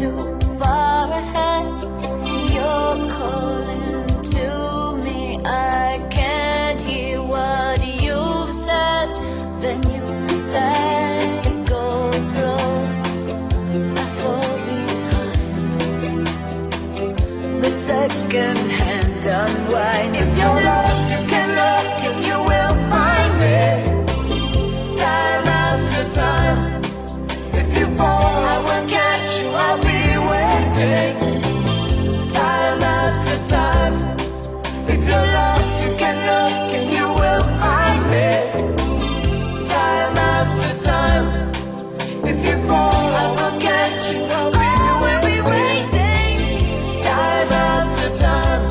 too far ahead. You're calling to me, I can't hear what you've said. Then you say it goes slow, I fall behind. The second hand unwind. If you're lost, you can look and you will find me. Time after time. If you fall, I will catch you, I'll be waiting. Time after time. If you're lost, you can look and you will find me. Time after time. If you fall, I will catch you, I'll be waiting. Time after time.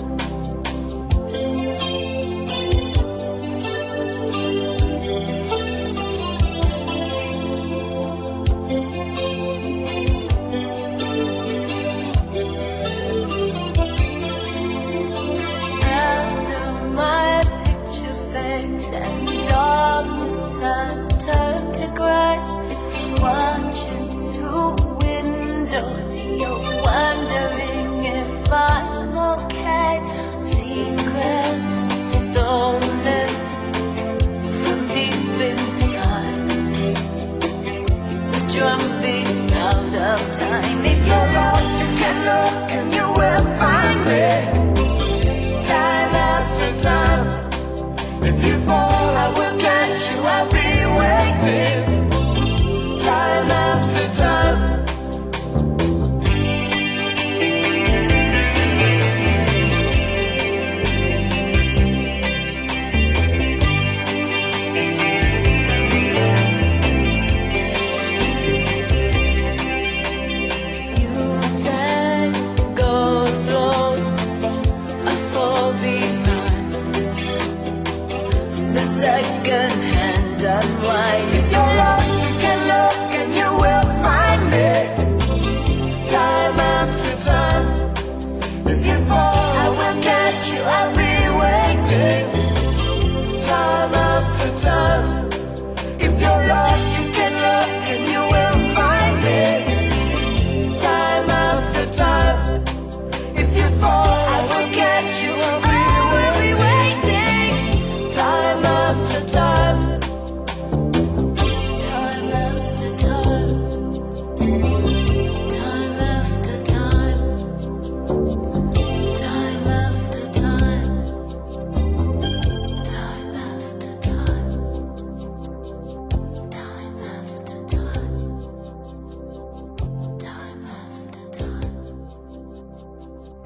After my picture fades and darkness has turned to gray, watching through windows, you're wondering if I'm okay. Secrets stolen from deep inside. The drum beats out of time. If you're lost, you can look